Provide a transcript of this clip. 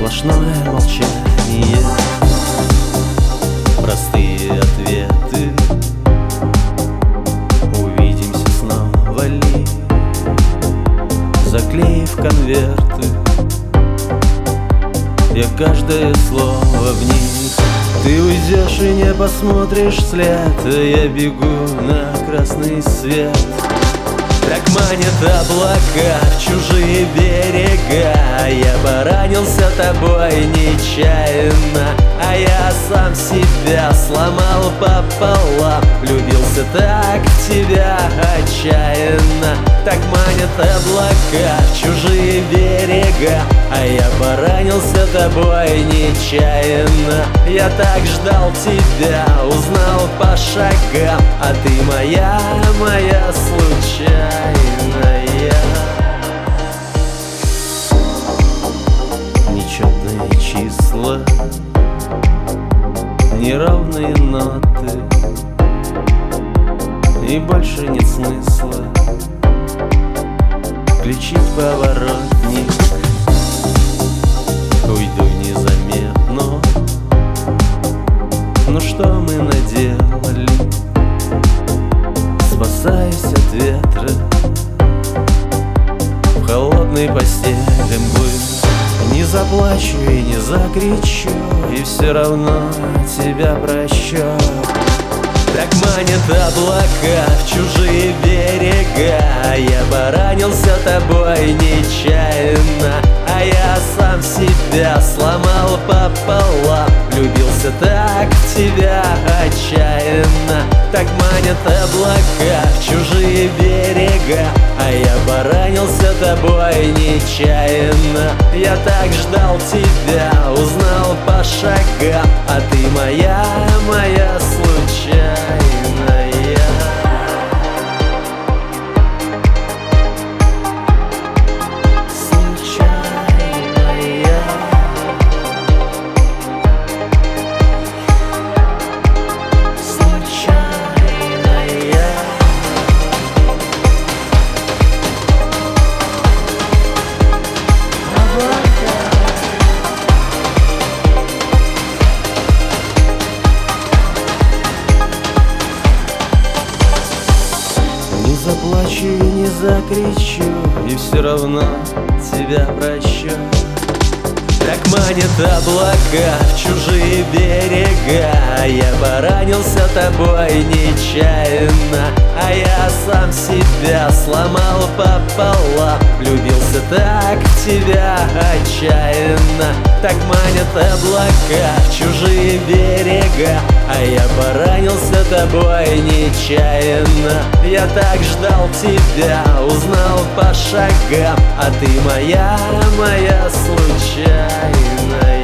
сплошное молчание, простые ответы. Увидимся снова ли, заклеив конверты? Я каждое слово в них. Ты уйдешь и не посмотришь вслед, а я бегу на красный свет. Так манят облака в чужие берега. Я поранился тобой нечаянно, а я сам себя сломал пополам. Влюбился так в тебя отчаянно. Так манят облака в чужие берега, а я поранился тобой нечаянно. Я так ждал тебя, узнал по шагам, а ты моя случайная. Нечетные числа, неровные ноты, и больше нет смысла включить поворотник. Уйду незаметно. Ну что мы наделали? Спасаясь от ветра, в холодной постели мглы. Не заплачу и не закричу, и все равно тебя прощу. Так манят облака в чужие берега. Я поранился тобой нечаянно, а я сам себя сломал пополам. Влюбился так в тебя отчаянно. Так манят облака в чужие берега, а я поранился тобой нечаянно. Я так ждал тебя, узнал по шагам, а ты моя случайная. Не заплачу и не закричу, и все равно тебя прощу. Так манят облака в чужие берега. Я поранился тобой нечаянно, а я сам себя сломал пополам. Влюбился так в тебя отчаянно. Так манят облака в чужие берега, а я поранился тобой нечаянно. Я так ждал тебя, узнал по шагам, а ты моя случайная.